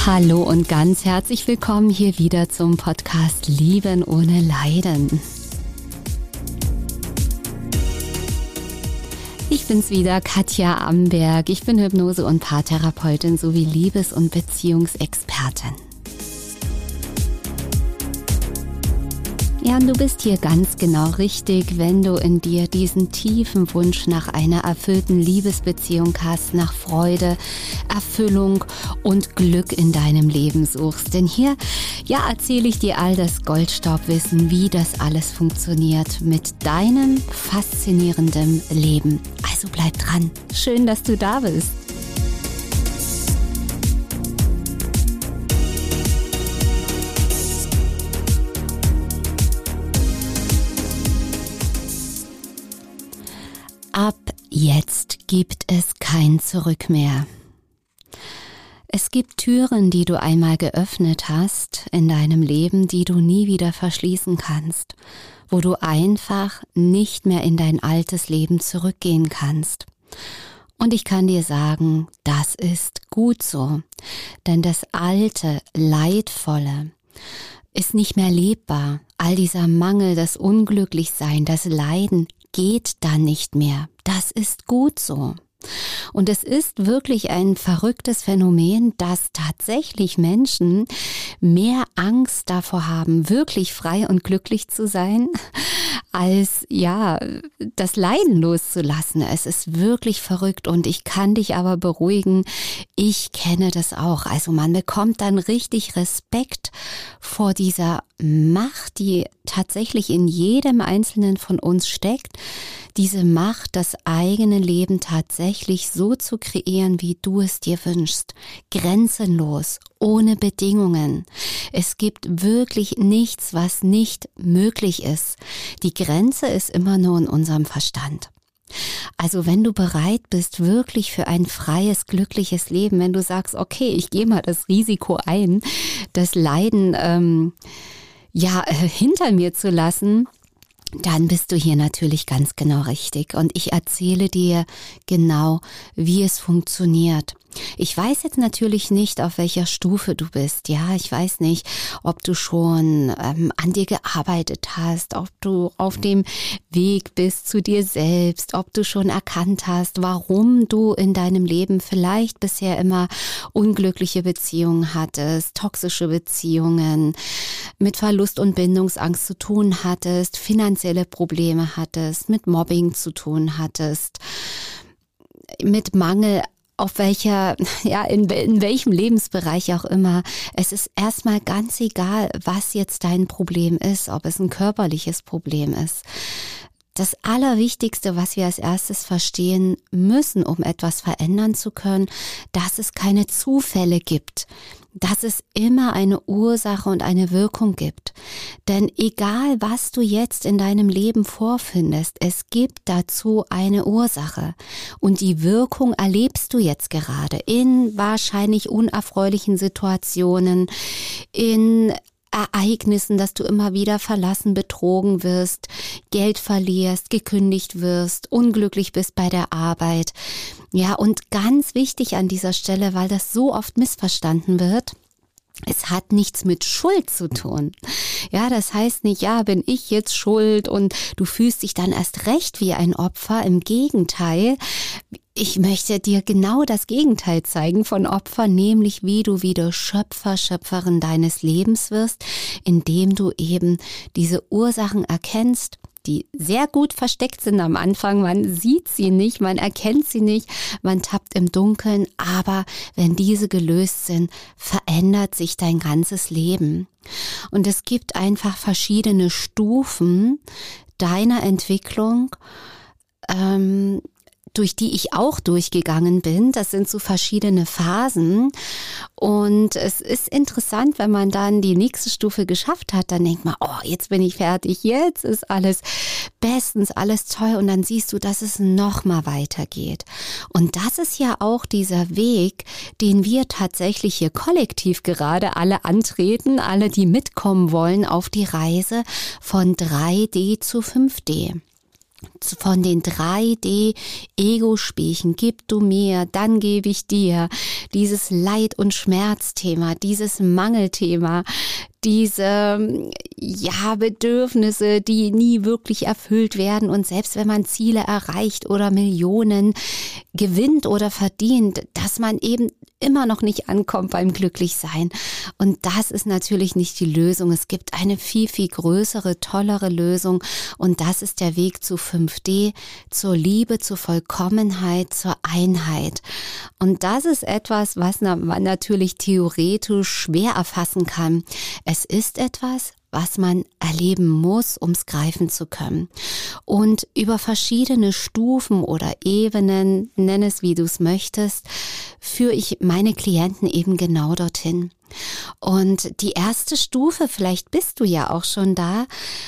Hallo und ganz herzlich willkommen hier wieder zum Podcast Lieben ohne Leiden. Ich bin's wieder, Katja Amberg. Ich bin Hypnose- und Paartherapeutin sowie Liebes- und Beziehungsexpertin. Ja, und du bist hier ganz genau richtig, wenn du in dir diesen tiefen Wunsch nach einer erfüllten Liebesbeziehung hast, nach Freude, Erfüllung und Glück in deinem Leben suchst. Denn hier, erzähle ich dir all das Goldstaubwissen, wie das alles funktioniert mit deinem faszinierenden Leben. Also bleib dran. Schön, dass du da bist. Ab jetzt gibt es kein Zurück mehr. Es gibt Türen, die du einmal geöffnet hast in deinem Leben, die du nie wieder verschließen kannst, wo du einfach nicht mehr in dein altes Leben zurückgehen kannst. Und ich kann dir sagen, das ist gut so, denn das alte, leidvolle ist nicht mehr lebbar. All dieser Mangel, das Unglücklichsein, das Leiden geht dann nicht mehr. Das ist gut so. Und es ist wirklich ein verrücktes Phänomen, dass tatsächlich Menschen mehr Angst davor haben, wirklich frei und glücklich zu sein, als das Leiden loszulassen. Es ist wirklich verrückt und ich kann dich aber beruhigen, ich kenne das auch. Also man bekommt dann richtig Respekt vor dieser Macht, die tatsächlich in jedem Einzelnen von uns steckt. Diese Macht, das eigene Leben tatsächlich so zu kreieren, wie du es dir wünschst. Grenzenlos, ohne Bedingungen. Es gibt wirklich nichts, was nicht möglich ist. Die Grenze ist immer nur in unserem Verstand. Also wenn du bereit bist, wirklich für ein freies, glückliches Leben, wenn du sagst, okay, ich gehe mal das Risiko ein, das Leiden hinter mir zu lassen, dann bist du hier natürlich ganz genau richtig. Und ich erzähle dir genau, wie es funktioniert. Ich weiß jetzt natürlich nicht, auf welcher Stufe du bist. Ja, ich weiß nicht, ob du schon an dir gearbeitet hast, ob du auf dem Weg bist zu dir selbst, ob du schon erkannt hast, warum du in deinem Leben vielleicht bisher immer unglückliche Beziehungen hattest, toxische Beziehungen, mit Verlust und Bindungsangst zu tun hattest, finanzielle Probleme hattest, mit Mobbing zu tun hattest, mit Mangel auf in welchem Lebensbereich auch immer. Es ist erstmal ganz egal, was jetzt dein Problem ist, ob es ein körperliches Problem ist. Das Allerwichtigste, was wir als erstes verstehen müssen, um etwas verändern zu können, dass es keine Zufälle gibt, dass es immer eine Ursache und eine Wirkung gibt. Denn egal, was du jetzt in deinem Leben vorfindest, es gibt dazu eine Ursache. Und die Wirkung erlebst du jetzt gerade in wahrscheinlich unerfreulichen Situationen, in Ereignissen, dass du immer wieder verlassen, betrogen wirst, Geld verlierst, gekündigt wirst, unglücklich bist bei der Arbeit. Ja, und ganz wichtig an dieser Stelle, weil das so oft missverstanden wird, es hat nichts mit Schuld zu tun. Ja, das heißt nicht, bin ich jetzt schuld und du fühlst dich dann erst recht wie ein Opfer. Im Gegenteil, ich möchte dir genau das Gegenteil zeigen von Opfer, nämlich wie du wieder Schöpfer, Schöpferin deines Lebens wirst, indem du eben diese Ursachen erkennst, die sehr gut versteckt sind am Anfang. Man sieht sie nicht, man erkennt sie nicht, man tappt im Dunkeln. Aber wenn diese gelöst sind, verändert sich dein ganzes Leben. Und es gibt einfach verschiedene Stufen deiner Entwicklung, durch die ich auch durchgegangen bin. Das sind so verschiedene Phasen. Und es ist interessant, wenn man dann die nächste Stufe geschafft hat, dann denkt man, jetzt bin ich fertig, jetzt ist alles bestens, alles toll. Und dann siehst du, dass es noch mal weitergeht. Und das ist ja auch dieser Weg, den wir tatsächlich hier kollektiv gerade alle antreten, alle, die mitkommen wollen auf die Reise von 3D zu 5D. von den 3D-Ego-Spielchen, gib du mir, dann gebe ich dir, dieses Leid- und Schmerzthema, dieses Mangelthema, diese Bedürfnisse, die nie wirklich erfüllt werden, und selbst wenn man Ziele erreicht oder Millionen gewinnt oder verdient, dass man eben immer noch nicht ankommt beim Glücklichsein. Und das ist natürlich nicht die Lösung. Es gibt eine viel, viel größere, tollere Lösung, und das ist der Weg zu 5D, zur Liebe, zur Vollkommenheit, zur Einheit. Und das ist etwas, was man natürlich theoretisch schwer erfassen kann. Es ist etwas, was man erleben muss, um es greifen zu können. Und über verschiedene Stufen oder Ebenen, nenn es wie du es möchtest, führe ich meine Klienten eben genau dorthin. Und die erste Stufe, vielleicht bist du ja auch schon da,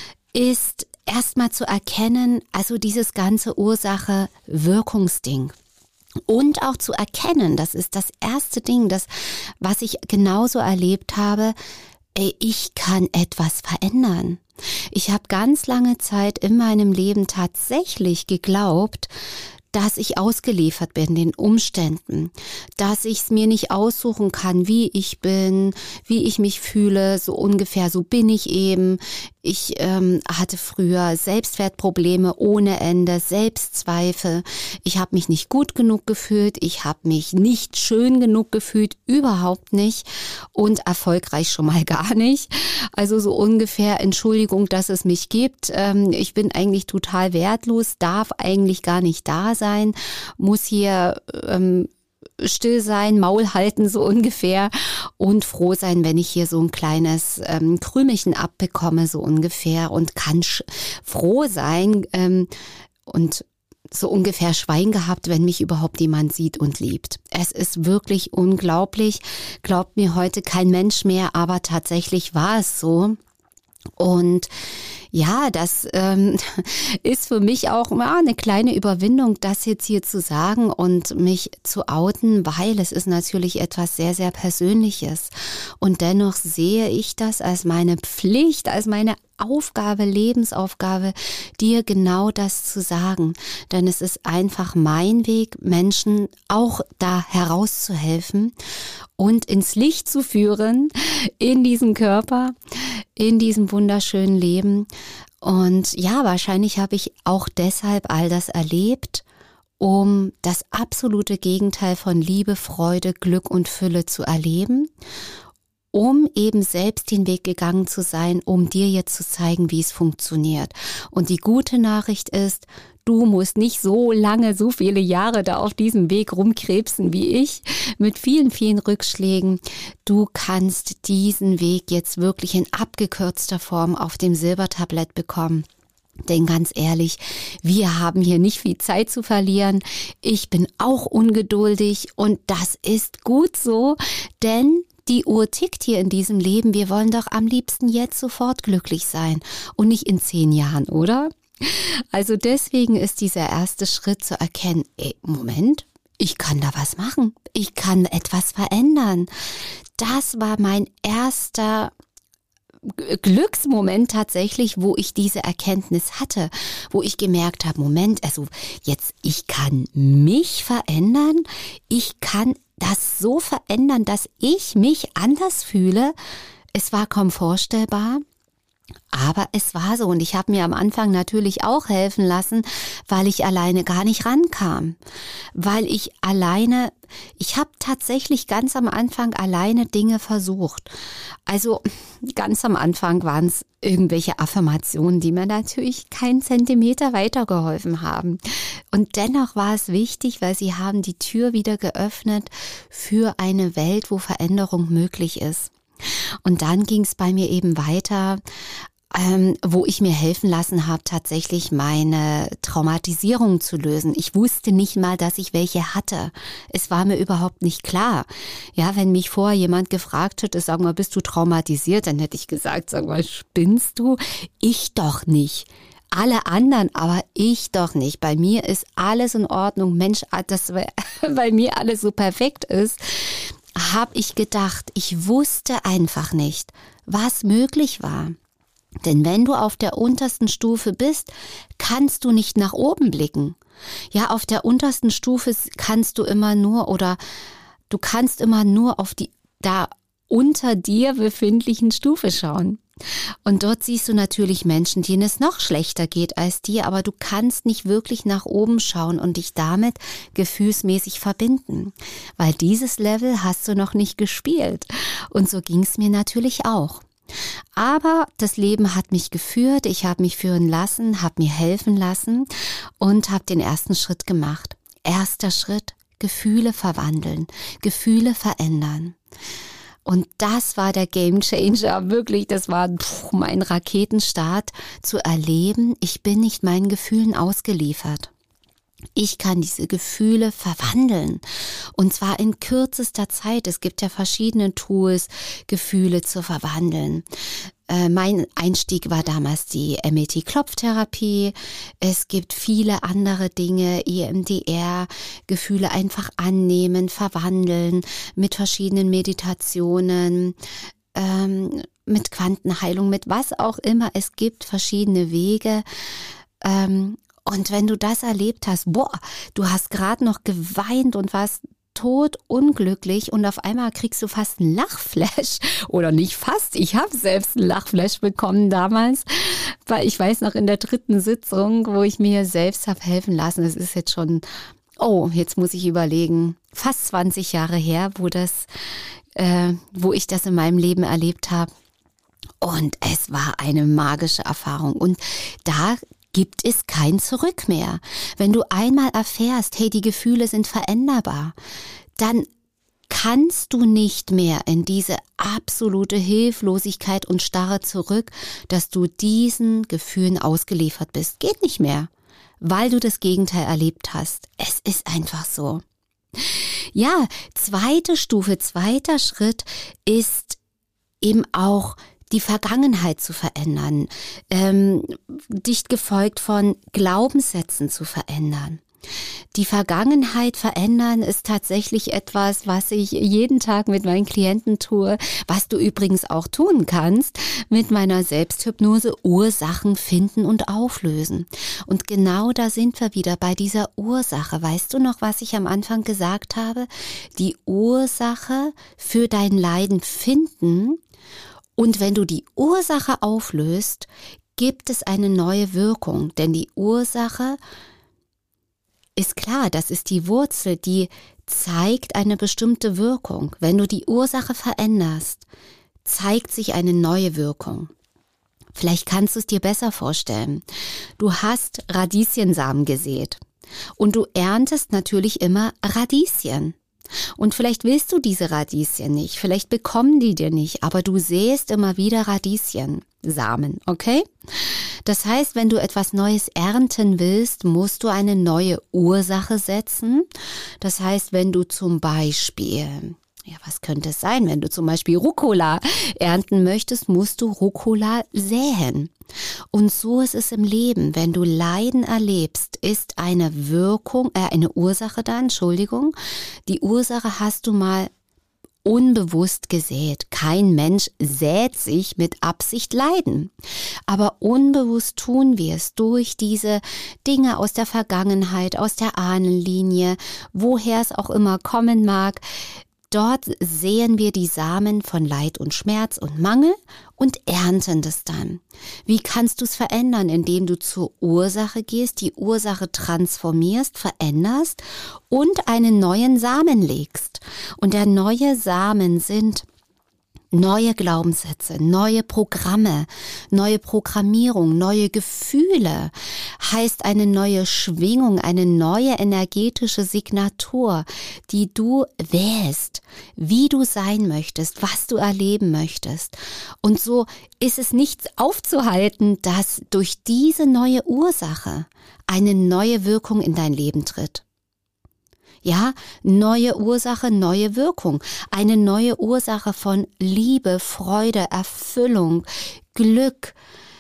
ist erstmal zu erkennen, also dieses ganze Ursache-Wirkungsding. Und auch zu erkennen, das ist das erste Ding, was ich genauso erlebt habe, ich kann etwas verändern. Ich habe ganz lange Zeit in meinem Leben tatsächlich geglaubt, dass ich ausgeliefert bin den Umständen, dass ich es mir nicht aussuchen kann, wie ich bin, wie ich mich fühle, so ungefähr, so bin ich eben. Ich hatte früher Selbstwertprobleme ohne Ende, Selbstzweifel. Ich habe mich nicht gut genug gefühlt, ich habe mich nicht schön genug gefühlt, überhaupt nicht, und erfolgreich schon mal gar nicht. Also so ungefähr, Entschuldigung, dass es mich gibt. Ich bin eigentlich total wertlos, darf eigentlich gar nicht da sein, muss hier still sein, Maul halten so ungefähr und froh sein, wenn ich hier so ein kleines Krümelchen abbekomme so ungefähr, und kann froh sein und so ungefähr Schwein gehabt, wenn mich überhaupt jemand sieht und liebt. Es ist wirklich unglaublich, glaubt mir heute kein Mensch mehr, aber tatsächlich war es so. Und ja, das ist für mich auch mal eine kleine Überwindung, das jetzt hier zu sagen und mich zu outen, weil es ist natürlich etwas sehr, sehr Persönliches. Und dennoch sehe ich das als meine Pflicht, als meine Aufgabe, Lebensaufgabe, dir genau das zu sagen. Denn es ist einfach mein Weg, Menschen auch da herauszuhelfen und ins Licht zu führen, in diesem Körper, in diesem wunderschönen Leben. Und ja, wahrscheinlich habe ich auch deshalb all das erlebt, um das absolute Gegenteil von Liebe, Freude, Glück und Fülle zu erleben, um eben selbst den Weg gegangen zu sein, um dir jetzt zu zeigen, wie es funktioniert. Und die gute Nachricht ist, du musst nicht so lange, so viele Jahre da auf diesem Weg rumkrebsen wie ich, mit vielen, vielen Rückschlägen. Du kannst diesen Weg jetzt wirklich in abgekürzter Form auf dem Silbertablett bekommen. Denn ganz ehrlich, wir haben hier nicht viel Zeit zu verlieren. Ich bin auch ungeduldig und das ist gut so, denn die Uhr tickt hier in diesem Leben. Wir wollen doch am liebsten jetzt sofort glücklich sein und nicht in 10 Jahren, oder? Also deswegen ist dieser erste Schritt zu erkennen, Moment, ich kann da was machen. Ich kann etwas verändern. Das war mein erster Glücksmoment tatsächlich, wo ich diese Erkenntnis hatte, wo ich gemerkt habe, Moment, also jetzt, ich kann mich verändern, ich kann das so verändern, dass ich mich anders fühle. Es war kaum vorstellbar, aber es war so, und ich habe mir am Anfang natürlich auch helfen lassen, weil ich alleine gar nicht rankam, weil ich habe tatsächlich ganz am Anfang alleine Dinge versucht. Also ganz am Anfang waren es irgendwelche Affirmationen, die mir natürlich keinen Zentimeter weitergeholfen haben. Und dennoch war es wichtig, weil sie haben die Tür wieder geöffnet für eine Welt, wo Veränderung möglich ist. Und dann ging es bei mir eben weiter, wo ich mir helfen lassen habe, tatsächlich meine Traumatisierung zu lösen. Ich wusste nicht mal, dass ich welche hatte. Es war mir überhaupt nicht klar. Ja, wenn mich vorher jemand gefragt hätte, sag mal, bist du traumatisiert? Dann hätte ich gesagt, sag mal, spinnst du? Ich doch nicht. Alle anderen, aber ich doch nicht. Bei mir ist alles in Ordnung. Mensch, dass bei mir alles so perfekt ist, habe ich gedacht. Ich wusste einfach nicht, was möglich war. Denn wenn du auf der untersten Stufe bist, kannst du nicht nach oben blicken. Ja, auf der untersten Stufe kannst du immer nur auf die da unter dir befindlichen Stufe schauen. Und dort siehst du natürlich Menschen, denen es noch schlechter geht als dir, aber du kannst nicht wirklich nach oben schauen und dich damit gefühlsmäßig verbinden, weil dieses Level hast du noch nicht gespielt. Und so ging es mir natürlich auch. Aber das Leben hat mich geführt, ich habe mich führen lassen, habe mir helfen lassen und habe den ersten Schritt gemacht. Erster Schritt, Gefühle verwandeln, Gefühle verändern. Und das war der Gamechanger, wirklich, das war mein Raketenstart, zu erleben, ich bin nicht meinen Gefühlen ausgeliefert. Ich kann diese Gefühle verwandeln und zwar in kürzester Zeit. Es gibt ja verschiedene Tools, Gefühle zu verwandeln. Mein Einstieg war damals die MET-Klopftherapie. Es gibt viele andere Dinge, EMDR, Gefühle einfach annehmen, verwandeln mit verschiedenen Meditationen, mit Quantenheilung, mit was auch immer. Es gibt verschiedene Wege. Und wenn du das erlebt hast, du hast gerade noch geweint und warst todunglücklich und auf einmal kriegst du fast einen Lachflash oder nicht fast, ich habe selbst einen Lachflash bekommen damals, weil ich weiß noch in der 3. Sitzung, wo ich mir selbst habe helfen lassen, das ist jetzt schon, jetzt muss ich überlegen, fast 20 Jahre her, wo ich das in meinem Leben erlebt habe und es war eine magische Erfahrung und da gibt es kein Zurück mehr. Wenn du einmal erfährst, hey, die Gefühle sind veränderbar, dann kannst du nicht mehr in diese absolute Hilflosigkeit und Starre zurück, dass du diesen Gefühlen ausgeliefert bist. Geht nicht mehr, weil du das Gegenteil erlebt hast. Es ist einfach so. Ja, zweite Stufe, zweiter Schritt ist eben auch die Vergangenheit zu verändern, dicht gefolgt von Glaubenssätzen zu verändern. Die Vergangenheit verändern ist tatsächlich etwas, was ich jeden Tag mit meinen Klienten tue, was du übrigens auch tun kannst mit meiner Selbsthypnose, Ursachen finden und auflösen. Und genau da sind wir wieder bei dieser Ursache. Weißt du noch, was ich am Anfang gesagt habe? Die Ursache für dein Leiden finden. Und wenn du die Ursache auflöst, gibt es eine neue Wirkung. Denn die Ursache ist klar, das ist die Wurzel, die zeigt eine bestimmte Wirkung. Wenn du die Ursache veränderst, zeigt sich eine neue Wirkung. Vielleicht kannst du es dir besser vorstellen. Du hast Radieschensamen gesät und du erntest natürlich immer Radieschen. Und vielleicht willst du diese Radieschen nicht, vielleicht bekommen die dir nicht, aber du säst immer wieder Radieschensamen, okay? Das heißt, wenn du etwas Neues ernten willst, musst du eine neue Ursache setzen. Das heißt, wenn du zum Beispiel, was könnte es sein? Wenn du zum Beispiel Rucola ernten möchtest, musst du Rucola säen. Und so ist es im Leben. Wenn du Leiden erlebst, ist eine Ursache da, Die Ursache hast du mal unbewusst gesät. Kein Mensch sät sich mit Absicht Leiden. Aber unbewusst tun wir es durch diese Dinge aus der Vergangenheit, aus der Ahnenlinie, woher es auch immer kommen mag. Dort säen wir die Samen von Leid und Schmerz und Mangel und ernten das dann. Wie kannst du es verändern? Indem du zur Ursache gehst, die Ursache transformierst, veränderst und einen neuen Samen legst. Und der neue Samen sind neue Glaubenssätze, neue Programme, neue Programmierung, neue Gefühle, heißt eine neue Schwingung, eine neue energetische Signatur, die du wählst, wie du sein möchtest, was du erleben möchtest. Und so ist es nichts aufzuhalten, dass durch diese neue Ursache eine neue Wirkung in dein Leben tritt. Ja, neue Ursache, neue Wirkung. Eine neue Ursache von Liebe, Freude, Erfüllung, Glück,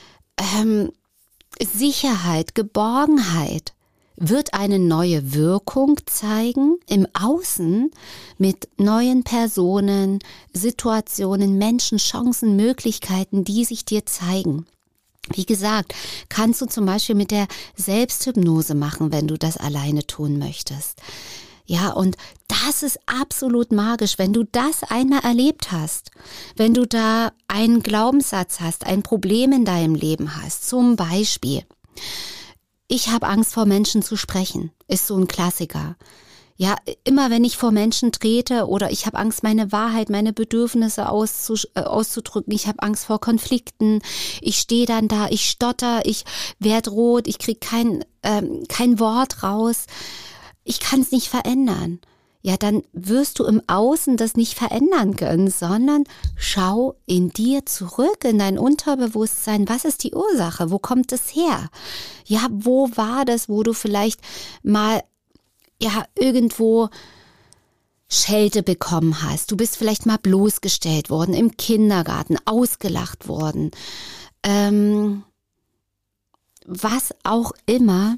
Sicherheit, Geborgenheit wird eine neue Wirkung zeigen im Außen mit neuen Personen, Situationen, Menschen, Chancen, Möglichkeiten, die sich dir zeigen. Wie gesagt, kannst du zum Beispiel mit der Selbsthypnose machen, wenn du das alleine tun möchtest. Ja, und das ist absolut magisch, wenn du das einmal erlebt hast, wenn du da einen Glaubenssatz hast, ein Problem in deinem Leben hast, zum Beispiel, ich habe Angst vor Menschen zu sprechen, ist so ein Klassiker. Ja, immer wenn ich vor Menschen trete oder ich habe Angst, meine Wahrheit, meine Bedürfnisse auszudrücken, ich habe Angst vor Konflikten, ich stehe dann da, ich stotter, ich werde rot, ich kriege kein Wort raus, ich kann es nicht verändern. Ja, dann wirst du im Außen das nicht verändern können, sondern schau in dir zurück, in dein Unterbewusstsein. Was ist die Ursache? Wo kommt es her? Ja, wo war das, wo du vielleicht mal irgendwo Schelte bekommen hast. Du bist vielleicht mal bloßgestellt worden, im Kindergarten, ausgelacht worden. Was auch immer.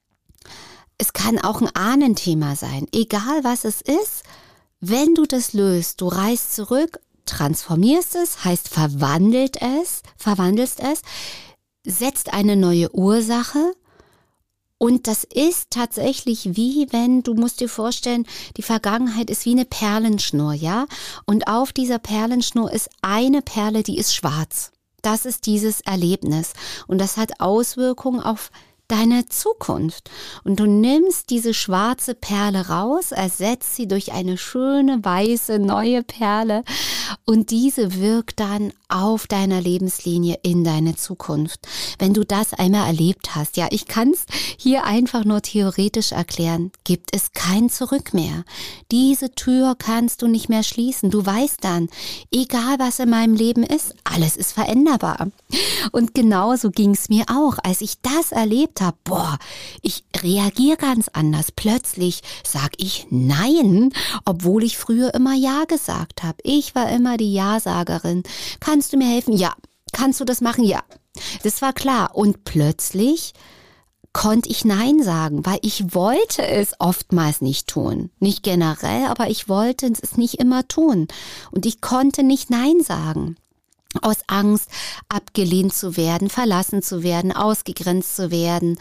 Es kann auch ein Ahnenthema sein. Egal was es ist, wenn du das löst, du reist zurück, transformierst es, heißt verwandelst es, setzt eine neue Ursache. Und das ist tatsächlich wie wenn, du musst dir vorstellen, die Vergangenheit ist wie eine Perlenschnur, ja? Und auf dieser Perlenschnur ist eine Perle, die ist schwarz. Das ist dieses Erlebnis. Und das hat Auswirkungen auf deine Zukunft. Und du nimmst diese schwarze Perle raus, ersetzt sie durch eine schöne, weiße, neue Perle und diese wirkt dann auf deiner Lebenslinie in deine Zukunft. Wenn du das einmal erlebt hast, ja, ich kann es hier einfach nur theoretisch erklären, gibt es kein Zurück mehr. Diese Tür kannst du nicht mehr schließen. Du weißt dann, egal was in meinem Leben ist, alles ist veränderbar. Und genauso ging es mir auch, als ich das erlebt habe. Boah, ich reagiere ganz anders. Plötzlich sage ich Nein, obwohl ich früher immer Ja gesagt habe. Ich war immer die Ja-Sagerin. Kannst du mir helfen? Ja. Kannst du das machen? Ja. Das war klar. Und plötzlich konnte ich Nein sagen, weil ich wollte es oftmals nicht tun. Nicht generell, aber ich wollte es nicht immer tun. Und ich konnte nicht Nein sagen. Aus Angst, abgelehnt zu werden, verlassen zu werden, ausgegrenzt zu werden,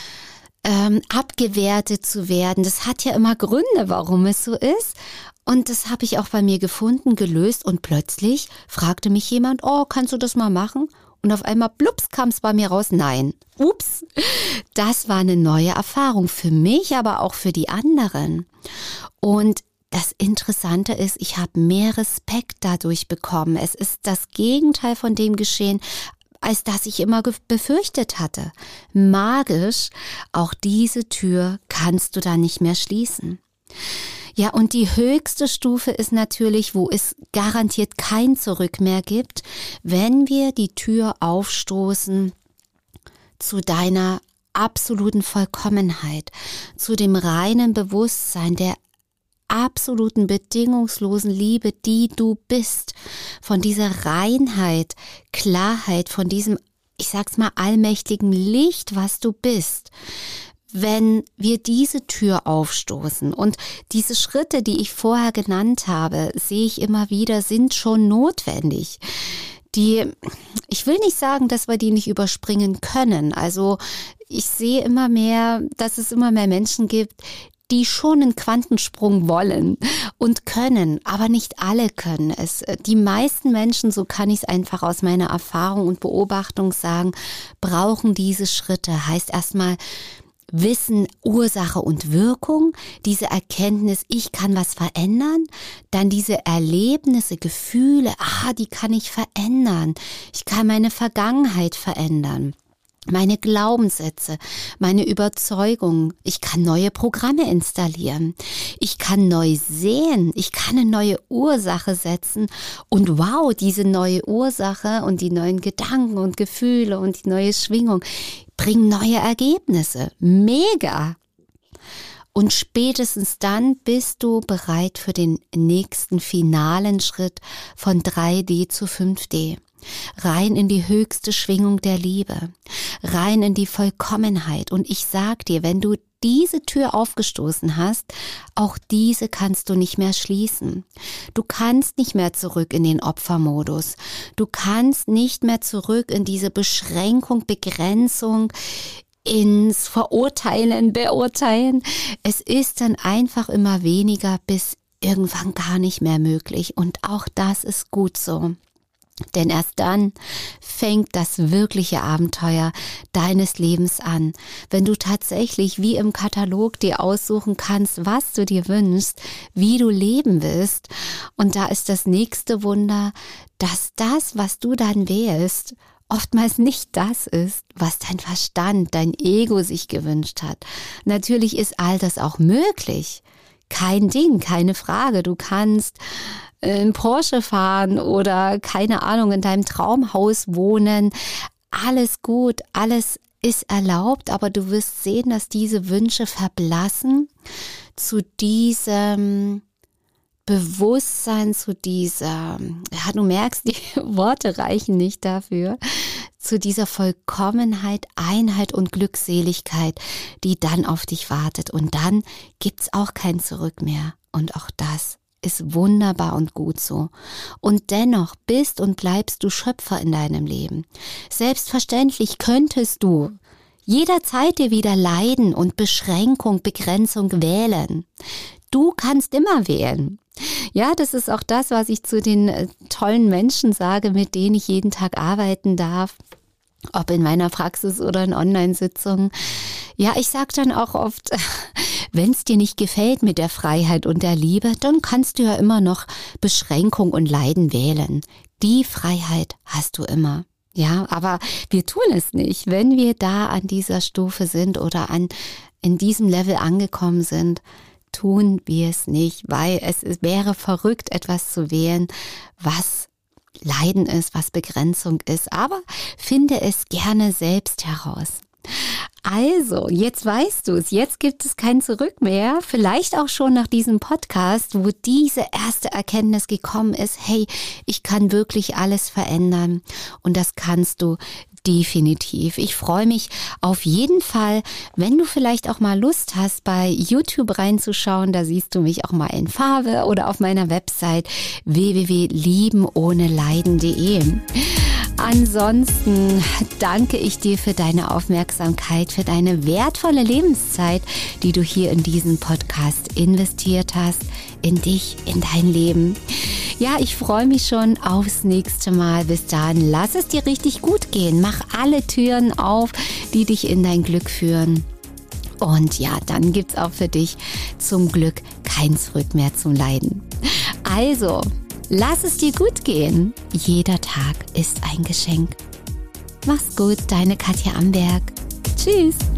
abgewertet zu werden. Das hat ja immer Gründe, warum es so ist. Und das habe ich auch bei mir gefunden, gelöst. Und plötzlich fragte mich jemand, oh, kannst du das mal machen? Und auf einmal, blups, kam es bei mir raus, nein. Ups, das war eine neue Erfahrung für mich, aber auch für die anderen. Und das Interessante ist, ich habe mehr Respekt dadurch bekommen. Es ist das Gegenteil von dem geschehen, als das ich immer befürchtet hatte. Magisch, auch diese Tür kannst du da nicht mehr schließen. Ja, und die höchste Stufe ist natürlich, wo es garantiert kein Zurück mehr gibt, wenn wir die Tür aufstoßen zu deiner absoluten Vollkommenheit, zu dem reinen Bewusstsein der absoluten bedingungslosen Liebe, die du bist, von dieser Reinheit, Klarheit, von diesem, ich sag's mal, allmächtigen Licht, was du bist. Wenn wir diese Tür aufstoßen und diese Schritte, die ich vorher genannt habe, sehe ich immer wieder, sind schon notwendig. Ich will nicht sagen, dass wir die nicht überspringen können. Also ich sehe immer mehr, dass es immer mehr Menschen gibt, die schon einen Quantensprung wollen und können, aber nicht alle können es. Die meisten Menschen, so kann ich es einfach aus meiner Erfahrung und Beobachtung sagen, brauchen diese Schritte. Heißt erstmal Wissen, Ursache und Wirkung, diese Erkenntnis, ich kann was verändern, dann diese Erlebnisse, Gefühle, die kann ich verändern. Ich kann meine Vergangenheit verändern. Meine Glaubenssätze, meine Überzeugungen, ich kann neue Programme installieren, ich kann neu sehen, ich kann eine neue Ursache setzen und wow, diese neue Ursache und die neuen Gedanken und Gefühle und die neue Schwingung bringen neue Ergebnisse. Mega! Und spätestens dann bist du bereit für den nächsten finalen Schritt von 3D zu 5D. Rein in die höchste Schwingung der Liebe, rein in die Vollkommenheit. Und ich sag dir, wenn du diese Tür aufgestoßen hast, auch diese kannst du nicht mehr schließen. Du kannst nicht mehr zurück in den Opfermodus. Du kannst nicht mehr zurück in diese Beschränkung, Begrenzung, ins Verurteilen, Beurteilen. Es ist dann einfach immer weniger bis irgendwann gar nicht mehr möglich. Und auch das ist gut so. Denn erst dann fängt das wirkliche Abenteuer deines Lebens an. Wenn du tatsächlich wie im Katalog dir aussuchen kannst, was du dir wünschst, wie du leben willst. Und da ist das nächste Wunder, dass das, was du dann wählst, oftmals nicht das ist, was dein Verstand, dein Ego sich gewünscht hat. Natürlich ist all das auch möglich. Kein Ding, keine Frage. Du kannst in Porsche fahren oder keine Ahnung, in deinem Traumhaus wohnen. Alles gut, alles ist erlaubt, aber du wirst sehen, dass diese Wünsche verblassen zu diesem Bewusstsein, zu dieser, ja, du merkst, die Worte reichen nicht dafür, zu dieser Vollkommenheit, Einheit und Glückseligkeit, die dann auf dich wartet. Und dann gibt's auch kein Zurück mehr. Und auch das ist wunderbar und gut so. Und dennoch bist und bleibst du Schöpfer in deinem Leben. Selbstverständlich könntest du jederzeit dir wieder Leiden und Beschränkung, Begrenzung wählen. Du kannst immer wählen. Ja, das ist auch das, was ich zu den tollen Menschen sage, mit denen ich jeden Tag arbeiten darf, ob in meiner Praxis oder in Online-Sitzungen. Ja, ich sage dann auch oft, wenn es dir nicht gefällt mit der Freiheit und der Liebe, dann kannst du ja immer noch Beschränkung und Leiden wählen. Die Freiheit hast du immer. Ja, aber wir tun es nicht. Wenn wir da an dieser Stufe sind oder in diesem Level angekommen sind, tun wir es nicht, weil es wäre verrückt, etwas zu wählen, was Leiden ist, was Begrenzung ist. Aber finde es gerne selbst heraus. Also, jetzt weißt du es, jetzt gibt es kein Zurück mehr, vielleicht auch schon nach diesem Podcast, wo diese erste Erkenntnis gekommen ist, hey, ich kann wirklich alles verändern und das kannst du definitiv. Ich freue mich auf jeden Fall, wenn du vielleicht auch mal Lust hast, bei YouTube reinzuschauen, da siehst du mich auch mal in Farbe oder auf meiner Website www.liebenohneleiden.de. Ansonsten danke ich dir für deine Aufmerksamkeit, für deine wertvolle Lebenszeit, die du hier in diesen Podcast investiert hast, in dich, in dein Leben. Ja, ich freue mich schon aufs nächste Mal. Bis dahin, lass es dir richtig gut gehen. Mach alle Türen auf, die dich in dein Glück führen. Und ja, dann gibt's auch für dich zum Glück kein Zurück mehr zum Leiden. Also, lass es dir gut gehen. Jeder Tag ist ein Geschenk. Mach's gut, deine Katja Amberg. Tschüss.